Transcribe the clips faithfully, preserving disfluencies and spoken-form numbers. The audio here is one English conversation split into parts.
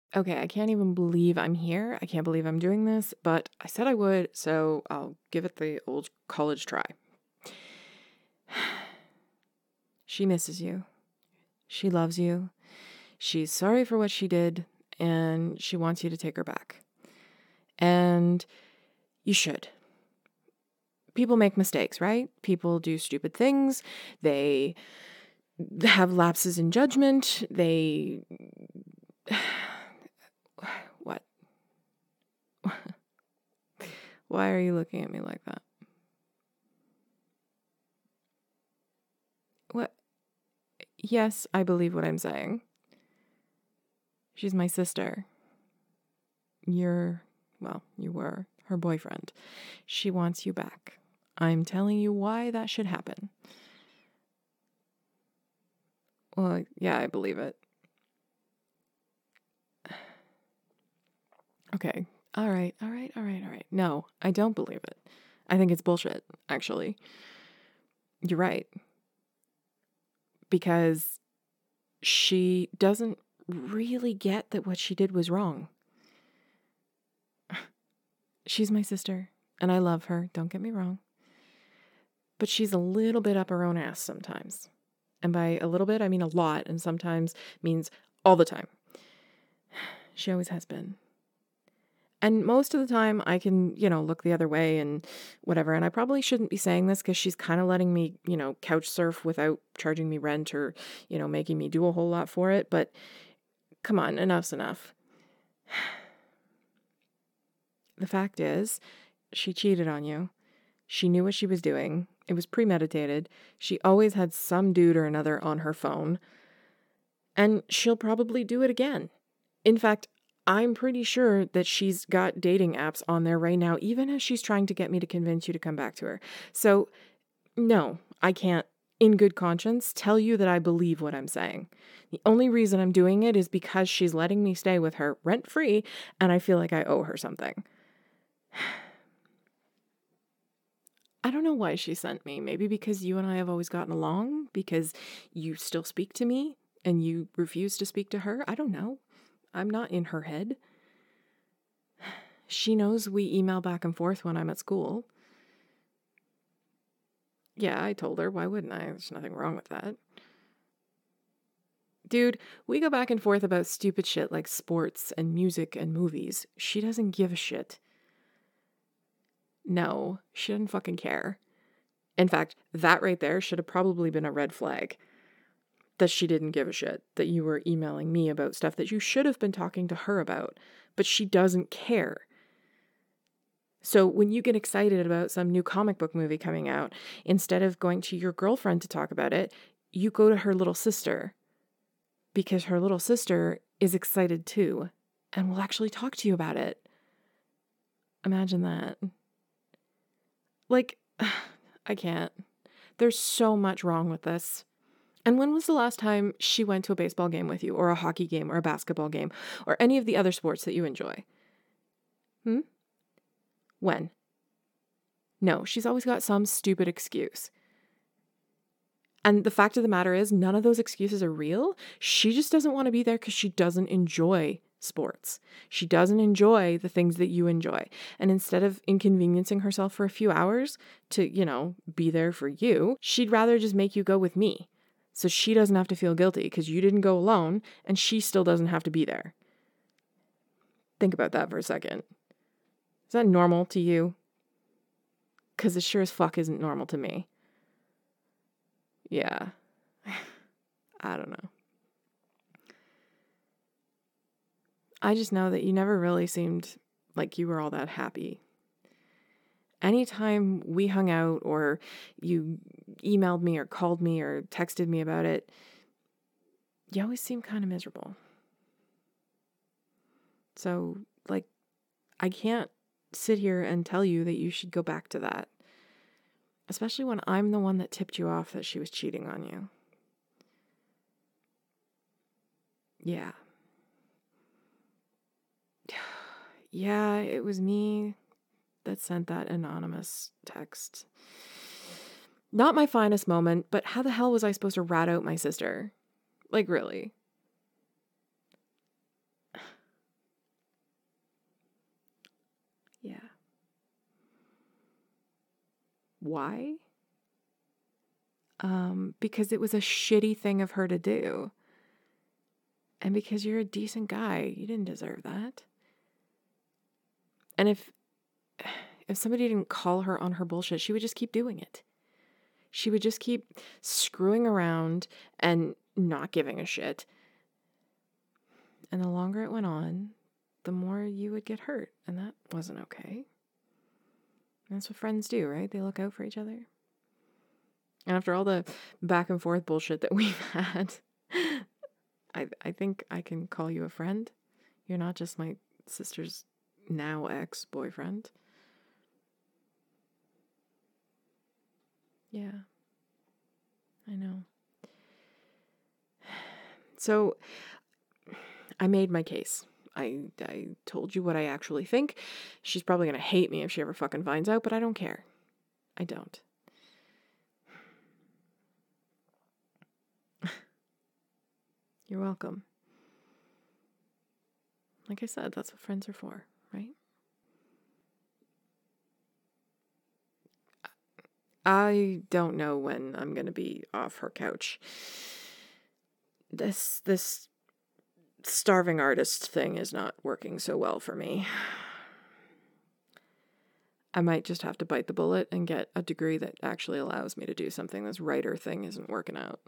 Okay, I can't even believe I'm here. I can't believe I'm doing this, but I said I would, so I'll give it the old college try. She misses you. She loves you. She's sorry for what she did, and she wants you to take her back. And you should. People make mistakes, right? People do stupid things. They have lapses in judgment. They... What? Why are you looking at me like that? What? Yes, I believe what I'm saying. She's my sister. You're, well, you were her boyfriend. She wants you back. I'm telling you why that should happen. Well, yeah, I believe it. Okay. All right, all right, all right, all right. No, I don't believe it. I think it's bullshit, actually. You're right. Because she doesn't really get that what she did was wrong. She's my sister, and I love her, don't get me wrong. But she's a little bit up her own ass sometimes. And by a little bit, I mean a lot, and sometimes means all the time. She always has been. And most of the time, I can, you know, look the other way and whatever. And I probably shouldn't be saying this because she's kind of letting me, you know, couch surf without charging me rent or, you know, making me do a whole lot for it. But come on, enough's enough. The fact is, she cheated on you. She knew what she was doing. It was premeditated. She always had some dude or another on her phone. And she'll probably do it again. In fact, I'm pretty sure that she's got dating apps on there right now, even as she's trying to get me to convince you to come back to her. So, no, I can't, in good conscience, tell you that I believe what I'm saying. The only reason I'm doing it is because she's letting me stay with her rent-free, and I feel like I owe her something. I don't know why she sent me. Maybe because you and I have always gotten along, because you still speak to me, and you refuse to speak to her. I don't know. I'm not in her head. She knows we email back and forth when I'm at school. Yeah, I told her. Why wouldn't I? There's nothing wrong with that. Dude, we go back and forth about stupid shit like sports and music and movies. She doesn't give a shit. No, she doesn't fucking care. In fact, that right there should have probably been a red flag. That she didn't give a shit. That you were emailing me about stuff that you should have been talking to her about. But she doesn't care. So when you get excited about some new comic book movie coming out, instead of going to your girlfriend to talk about it, you go to her little sister. Because her little sister is excited too and will actually talk to you about it. Imagine that. Like, I can't. There's so much wrong with this. And when was the last time she went to a baseball game with you, or a hockey game, or a basketball game, or any of the other sports that you enjoy? Hmm? When? No, she's always got some stupid excuse. And the fact of the matter is, none of those excuses are real. She just doesn't want to be there because she doesn't enjoy sports. She doesn't enjoy the things that you enjoy. And instead of inconveniencing herself for a few hours to, you know, be there for you, she'd rather just make you go with me. So she doesn't have to feel guilty because you didn't go alone and she still doesn't have to be there. Think about that for a second. Is that normal to you? Because it sure as fuck isn't normal to me. Yeah. I don't know. I just know that you never really seemed like you were all that happy. Anytime we hung out or you emailed me or called me or texted me about it, you always seemed kind of miserable. So, like, I can't sit here and tell you that you should go back to that. Especially when I'm the one that tipped you off that she was cheating on you. Yeah. Yeah, it was me that sent that anonymous text. Not my finest moment, but how the hell was I supposed to rat out my sister? Like, really? Why? Um, because it was a shitty thing of her to do. And because you're a decent guy, you didn't deserve that. And if if somebody didn't call her on her bullshit, she would just keep doing it. She would just keep screwing around and not giving a shit. And the longer it went on, the more you would get hurt. And that wasn't okay. And that's what friends do, right? They look out for each other. And after all the back and forth bullshit that we've had, I I think I can call you a friend. You're not just my sister's now ex-boyfriend. Yeah, I know. So I made my case. I, I told you what I actually think. She's probably going to hate me if she ever fucking finds out, but I don't care. I don't. You're welcome. Like I said, that's what friends are for, right? I don't know when I'm going to be off her couch. This this starving artist thing is not working so well for me. I might just have to bite the bullet and get a degree that actually allows me to do something. This writer thing isn't working out.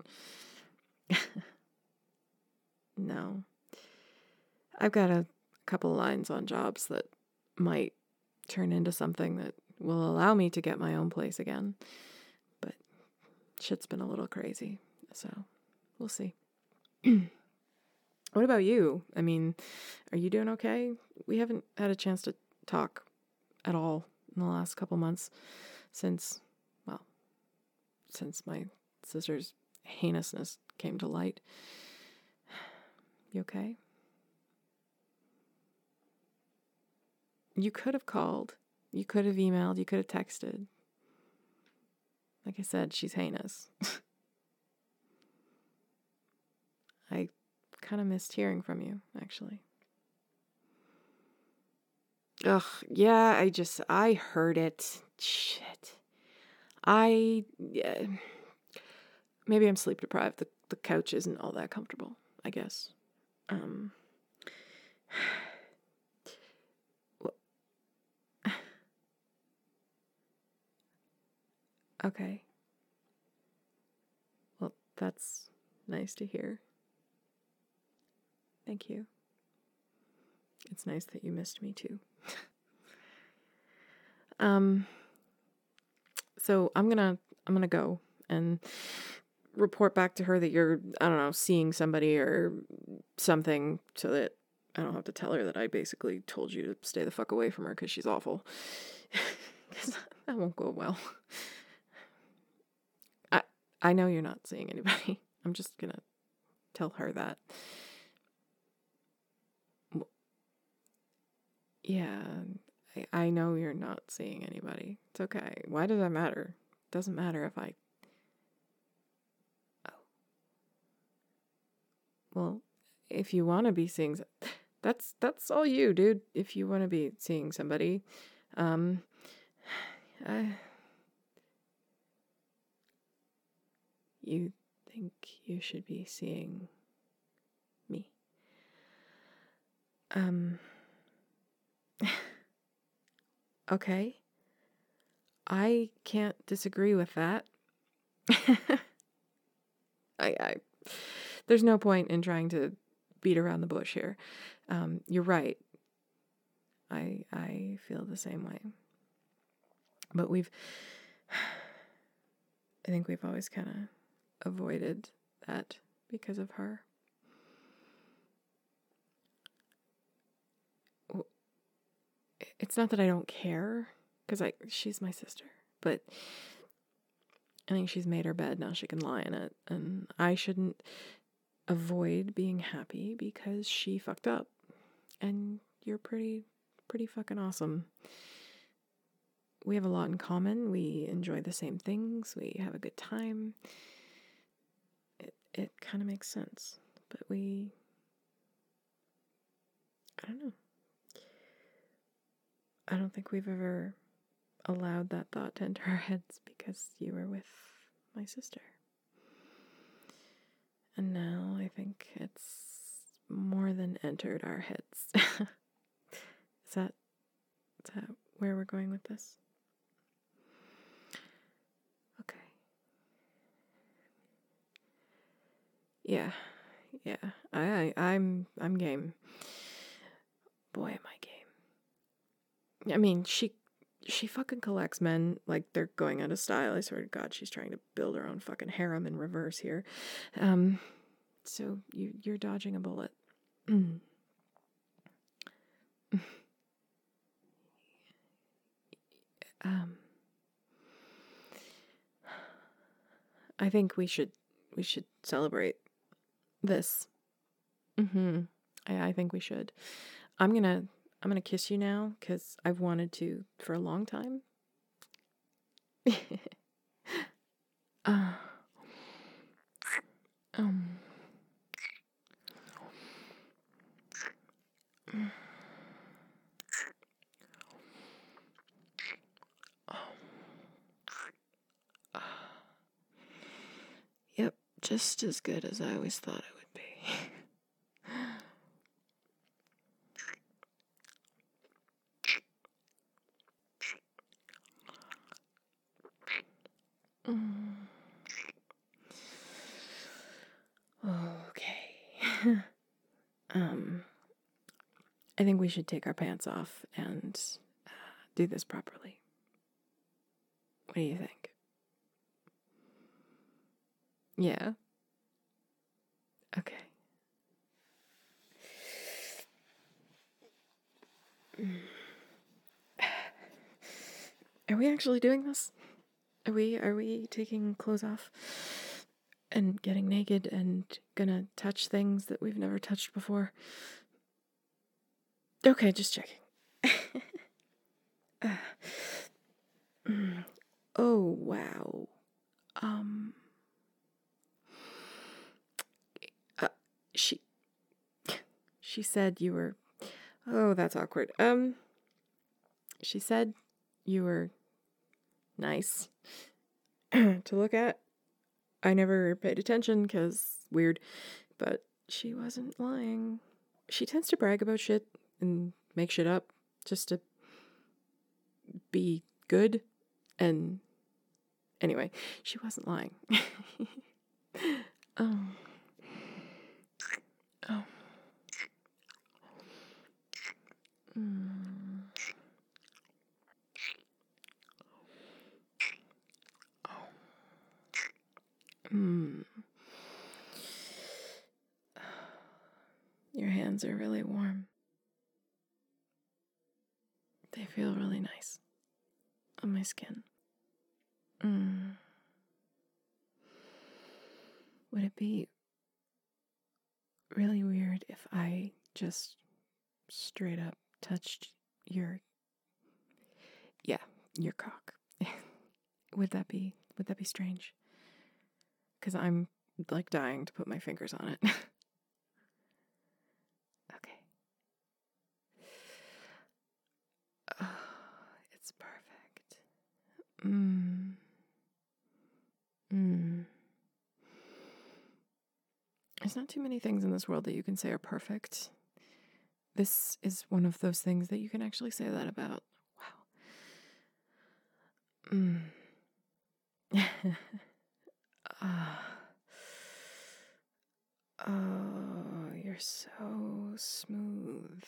No. I've got a couple lines on jobs that might turn into something that will allow me to get my own place again. But shit's been a little crazy, so we'll see. What about you? I mean, are you doing okay? We haven't had a chance to talk at all in the last couple months since, well, since my sister's heinousness came to light. You okay? You could have called. You could have emailed. You could have texted. Like I said, she's heinous. I kind of missed hearing from you, actually. Ugh, yeah, I just, I heard it. Shit. I, yeah, maybe I'm sleep deprived. The, the couch isn't all that comfortable, I guess. Um, okay. Well, that's nice to hear. Thank you. It's nice that you missed me too. um, so I'm gonna, I'm gonna go and report back to her that you're, I don't know, seeing somebody or something so that I don't have to tell her that I basically told you to stay the fuck away from her because she's awful. Because that won't go well. I I know you're not seeing anybody. I'm just gonna tell her that. Yeah, I, I know you're not seeing anybody. It's okay. Why does that matter? It doesn't matter if I... Oh. Well, if you want to be seeing... That's that's all you, dude. If you want to be seeing somebody, um, I, you think you should be seeing me. Um, okay. I can't disagree with that. I, I, there's no point in trying to beat around the bush here. Um, you're right. I I feel the same way. But we've, I think we've always kind of avoided that because of her. It's not that I don't care, because I she's my sister, but I think she's made her bed, now she can lie in it, and I shouldn't avoid being happy because she fucked up, and you're pretty, pretty fucking awesome. We have a lot in common, we enjoy the same things, we have a good time. It, it kind of makes sense, but we, I don't know. I don't think we've ever allowed that thought to enter our heads because you were with my sister. And now I think it's more than entered our heads. Is that, is that where we're going with this? Okay. Yeah, yeah. I, I I'm I'm game. Boy, am I game. I mean, she she fucking collects men like they're going out of style. I swear to God, she's trying to build her own fucking harem in reverse here. Um, so you you're dodging a bullet. Mm. um, I think we should we should celebrate this. Mm-hmm. I, I think we should. I'm gonna I'm gonna kiss you now because I've wanted to for a long time. uh, um. Yep, just as good as I always thought it would be. Okay. um, I think we should take our pants off and uh, do this properly. What do you think? Yeah? Okay. Are we actually doing this? Are we are we taking clothes off and getting naked and gonna touch things that we've never touched before? Okay, just checking. uh, mm, oh wow. Um uh, she she said you were Oh, that's awkward. Um she said you were nice to look at. I never paid attention because weird, but she wasn't lying. She tends to brag about shit and make shit up just to be good. And anyway, she wasn't lying. oh. Oh. Mm. Mm. Your hands are really warm. They feel really nice on my skin. Mm. Would it be really weird if I just straight up touched your, yeah, your cock? Would that be, would that be strange? Because I'm like dying to put my fingers on it. Okay. Oh, it's perfect. Mmm. Mmm. There's not too many things in this world that you can say are perfect. This is one of those things that you can actually say that about. Wow. Mmm. Ah. Oh, you're so smooth.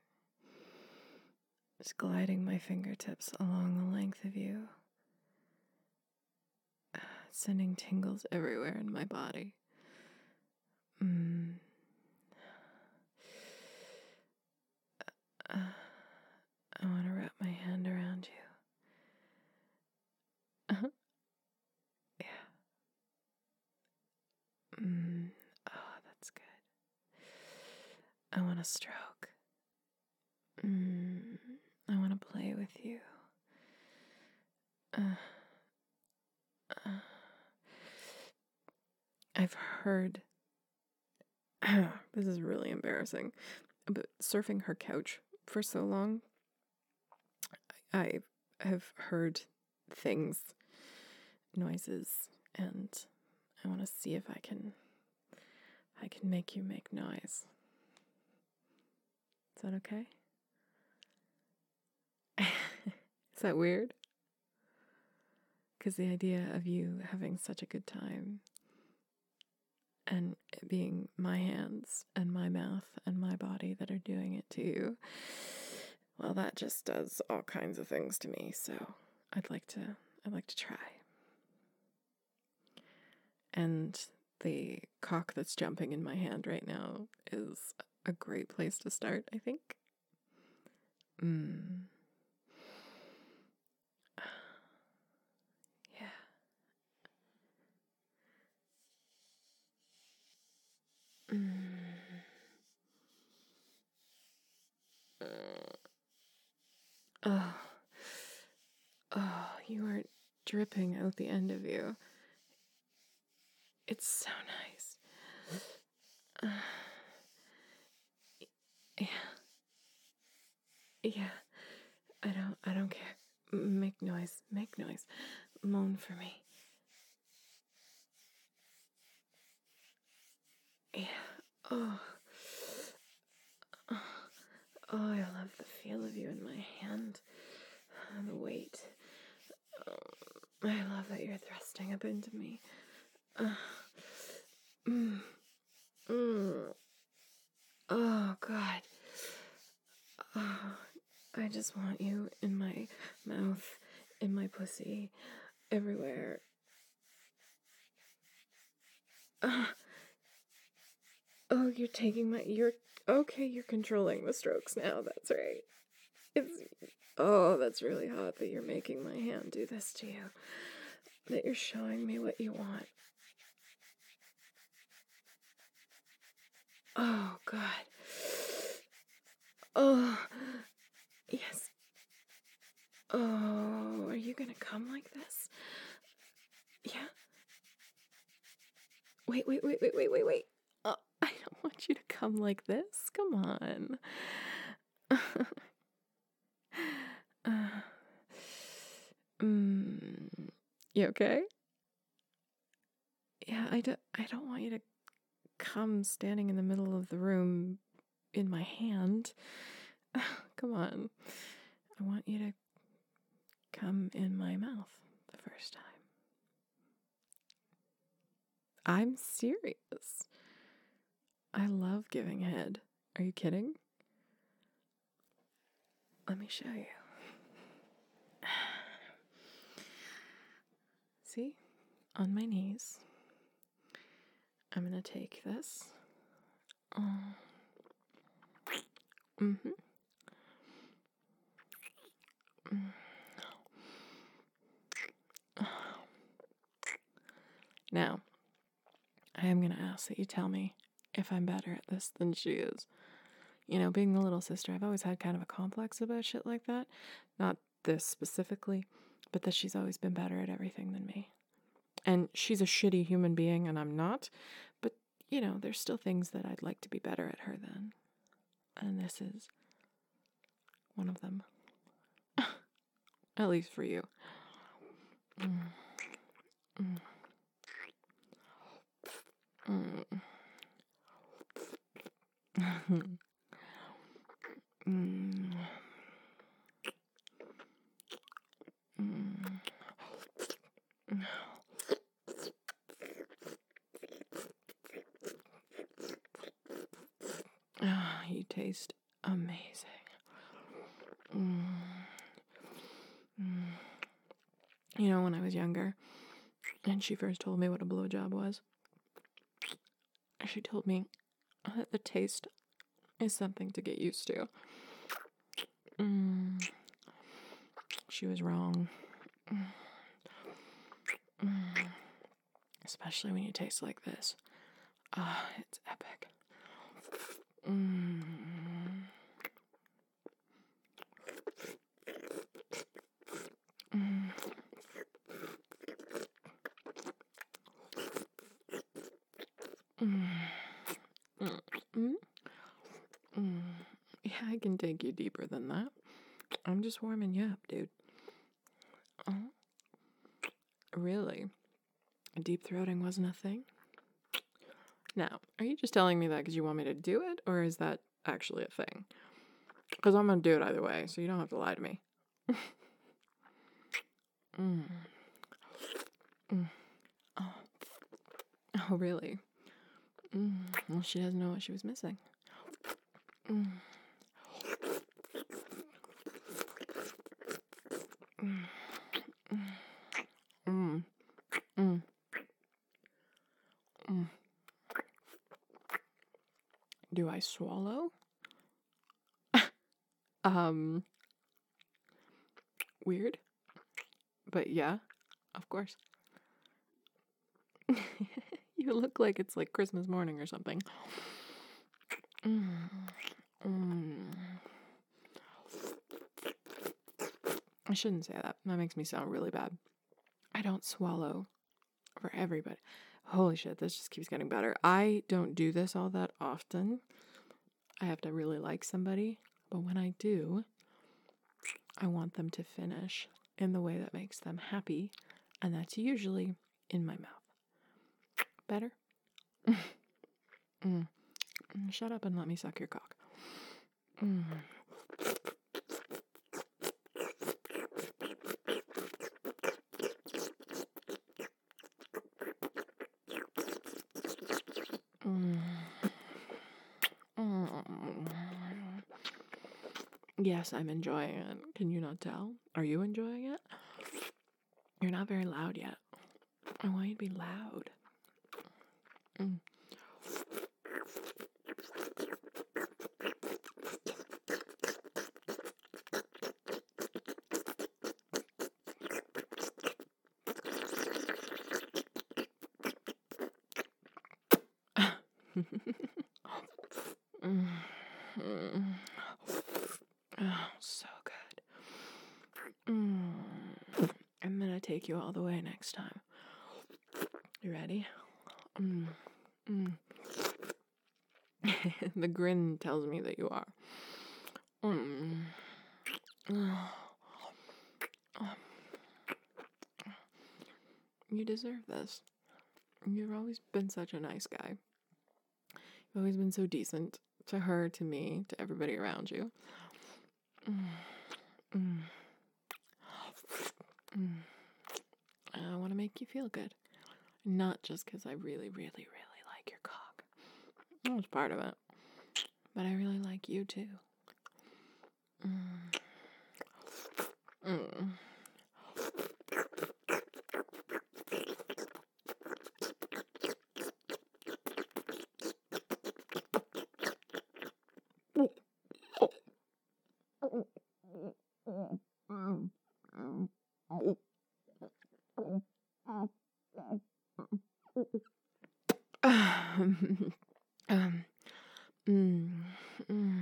Just gliding my fingertips along the length of you, sending tingles everywhere in my body. Mm. Uh, I want to wrap my hand around you. Uh-huh. Yeah. Mm. Oh, that's good. I want to stroke. Mm. I want to play with you. Uh, uh. I've heard, this is really embarrassing, but surfing her couch for so long, I have heard things, noises, and I want to see if I can I can make you make noise. Is that okay? Is that weird? Because the idea of you having such a good time and it being my hands and my mouth and my body that are doing it to you, well, that just does all kinds of things to me. So I'd like to, I'd like to try. And the cock that's jumping in my hand right now is a great place to start, I think. Mm. Yeah. Mm. Oh. Oh, you are dripping out the end of you. It's so nice. Uh, yeah. Yeah. I don't I don't care. Make noise. Make noise. Moan for me. Yeah. Oh. Oh, oh I love the feel of you in my hand. The weight. Oh, I love that you're thrusting up into me. Uh, mm, mm. Oh, God. Oh, I just want you in my mouth, in my pussy, everywhere. Uh, oh, you're taking my... You're... Okay, you're controlling the strokes now. That's right. It's... Oh, that's really hot that you're making my hand do this to you. That you're showing me what you want. Oh, God. Oh, yes. Oh, are you gonna come like this? Yeah? Wait, wait, wait, wait, wait, wait, wait. Oh, I don't want you to come like this. Come on. uh, mm, you okay? Yeah, I don't, I don't want you to come standing in the middle of the room in my hand. Come on. I want you to come in my mouth the first time. I'm serious. I love giving head. Are you kidding? Let me show you. See? On my knees. I'm going to take this. Oh. Mm-hmm. Mm. Now, I am going to ask that you tell me if I'm better at this than she is. You know, being the little sister, I've always had kind of a complex about shit like that. Not this specifically, but that she's always been better at everything than me. And she's a shitty human being, and I'm not. But, you know, there's still things that I'd like to be better at her than. And this is one of them. At least for you. Mm. Mm. Mm. mm. Mm. Oh, you taste amazing. Mm. Mm. You know, when I was younger, and she first told me what a blowjob was, she told me that the taste is something to get used to. Mm. She was wrong. Mm. Mm. Especially when you taste like this. Ah, oh, it's epic. Mm. Mm. Mm. Mm. Mm. Yeah, I can take you deeper than that. I'm just warming you up, dude. Oh, really? Deep throating wasn't a thing? Now, are you just telling me that because you want me to do it, or is that actually a thing? Because I'm going to do it either way, so you don't have to lie to me. mm. Mm. Oh. Oh, really? Mm. Well, she doesn't know what she was missing. Mm. Mm. Mm. Mm. Mm. Do I swallow? um, weird. But yeah, of course. You look like it's like Christmas morning or something. Mm. Mm. I shouldn't say that. That makes me sound really bad. I don't swallow for everybody. Holy shit, this just keeps getting better. I don't do this all that often. I have to really like somebody. But when I do, I want them to finish in the way that makes them happy. And that's usually in my mouth. Better? mm. Shut up and let me suck your cock. Mm. Mm. Mm. Yes, I'm enjoying it. Can you not tell? Are you enjoying it? You're not very loud yet. I want you to be loud. Mm. mm. Mm. Oh, so good. Mm. I'm gonna take you all the way next time. You ready? Mm. Mm. The grin tells me that you are. Mm. You deserve this. You've always been such a nice guy. You've always been so decent to her, to me, to everybody around you. Mm. Mm. Mm. I want to make you feel good. Not just because I really, really, really like your cock. That was part of it. But I really like you, too. Mm. Mm. um, um, mm, mm,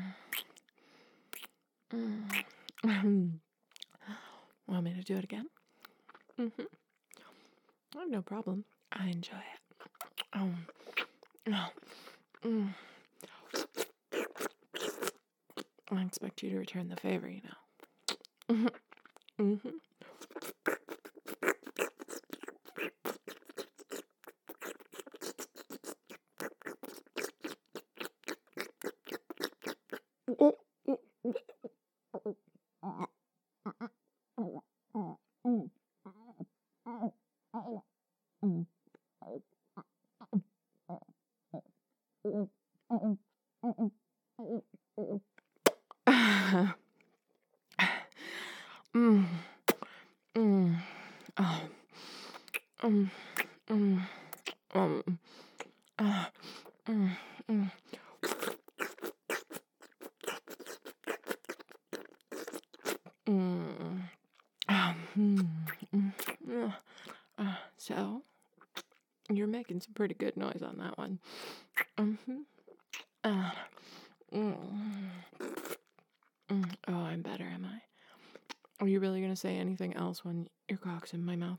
mm. Want me to do it again? Mm-hmm. I have no problem. I enjoy it. Um, no. Mm. I expect you to return the favor, you know. Mm-hmm. Mm-hmm. mm. Mm. Oh. Um. Um. Um. Uh. Mm. Mm. Mm. Um. Mm. Mm. Uh, so, you're making some pretty good noise on that one. Mm-hmm. Uh, mm. Mm. Oh, I'm better, am I? Are you really going to say anything else when your cock's in my mouth?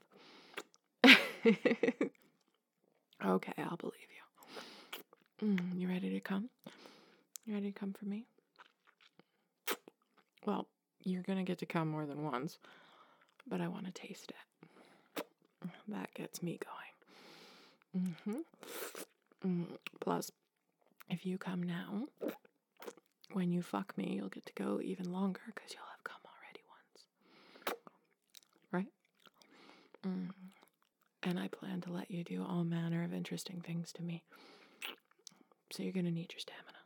Okay, I'll believe you. Mm, you ready to come? You ready to come for me? Well, you're going to get to come more than once. but I want to taste it. That gets me going. Mm-hmm. Mm. Plus, if you come now, when you fuck me, you'll get to go even longer because you'll have come already once. Right? Mm. And I plan to let you do all manner of interesting things to me. So you're going to need your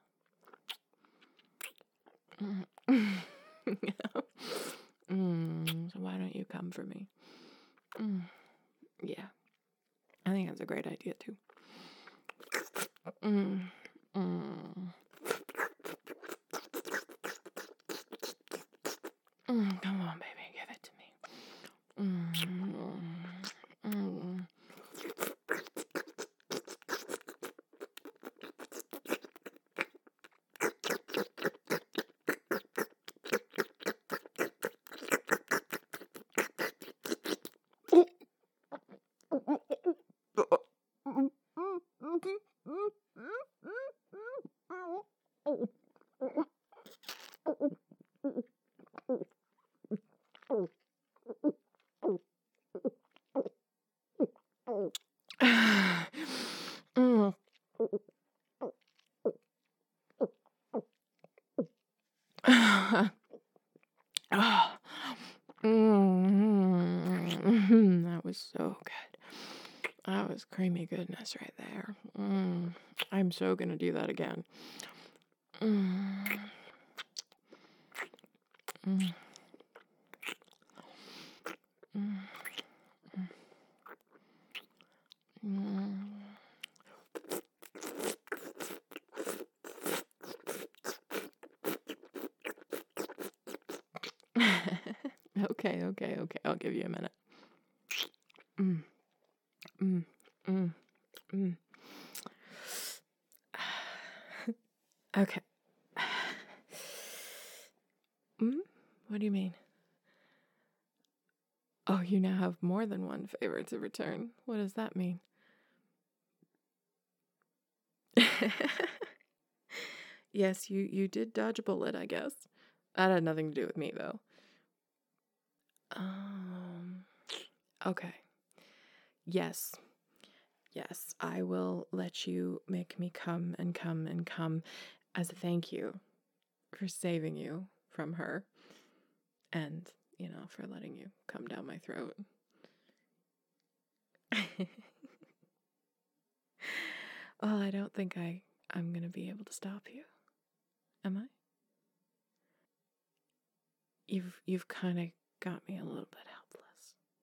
stamina. Mm. mm. So why don't you come for me? Mm. Yeah. I think that's a great idea, too. Mm. Mm. Mm. Come on, baby. Give it to me. Mm. Mm. Mm. Oh. Mm. That was so good. That was creamy goodness right there. Mm. I'm so gonna do that again. Mm. Mm. Mm. Mm. Okay, okay, okay. I'll give you a minute. Mm. Mm. Mm. Mm. Okay. Mm? What do you mean? Oh, you now have more than one favor to return. What does that mean? Yes, you, you did dodge a bullet, I guess. That had nothing to do with me, though. Um, okay. Yes. Yes, I will let you make me come and come and come as a thank you for saving you from her and, you know, for letting you come down my throat. Well, I don't think I, I'm going to be able to stop you. Am I? You've, you've kind of got me a little bit helpless.